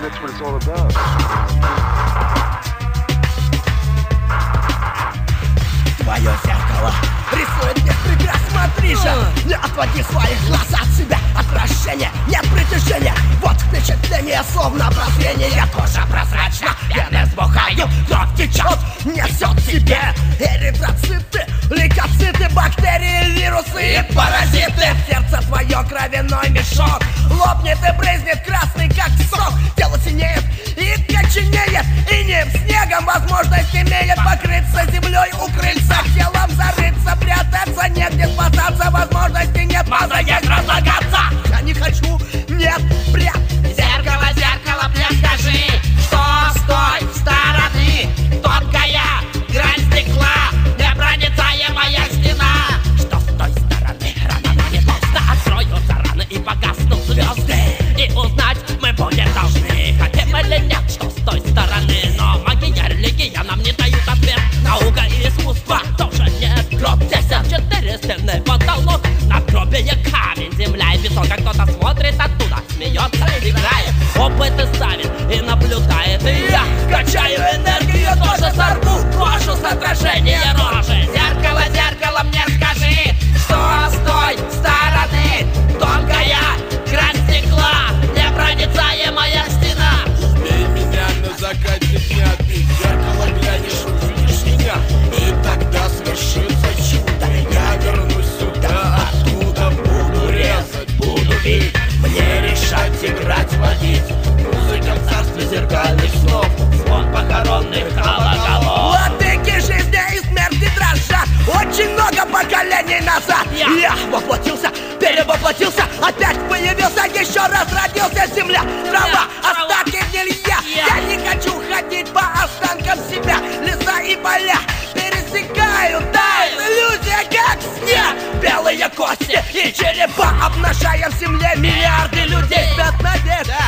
That's what it's all about. Твое зеркало рисует без прекрас, смотри же. Не отводи своих глаз от себя. Отвращение, нет притяжения. Вот впечатление, словно прозрение. Кожа прозрачна, вены сбухают, кровь течет, несет в себе эритроциты, лейкоциты, бактерии, вирусы и паразиты. Сердце твое кровяной мешок лопнет и брызнет красный, как сок. Тело синеет и коченеет, и не снегом возможность имеет покрыться землей, укрыться, телом зарыться, прятаться, негде спасаться, возможности нет, маза есть разлагаться. Я не хочу, нет, бред. Зеркало, зеркало, мне скажи, что с той стороны тонкая грань стекла, непроницаемая стена. Что с той стороны рано или поздно откроются раны и погаснут звезды, и узнать мы будем должны, хотим или нет, что с той стороны. Но магия, религия нам не дают ответ, наука и искусство тоже нет. Гроб 1004, стены, потолок, надгробие, камень, земля и песок. А кто-то смотрит оттуда, смеется, играет, опыты ставит и наблюдает. И я качаю энергию, тоже сорву кожу с отражения рожи. Зеркало, зеркало, мне скажи, что с той стороны тонкая грань стекла, непроницаемая стена. Убей меня на закате дня, ты в зеркало глянешь, увидишь меня, и тогда свершится чудо. Я вернусь сюда, откуда буду резать, буду бить. Мне решать, играть, водить. Музыка в царстве зеркальных снов, звон похоронных колоколов. Владыки жизни и смерти дрожат очень много поколений назад. Я воплотился, перевоплотился, опять появился, еще раз родился. Земля, трава, остатки гнилья. Я не хочу ходить по останкам себя. Леса и поля пересекаю, тает иллюзия, как снег. Белые кости и черепа, обнажая в земле миллиарды людей. Спят надежд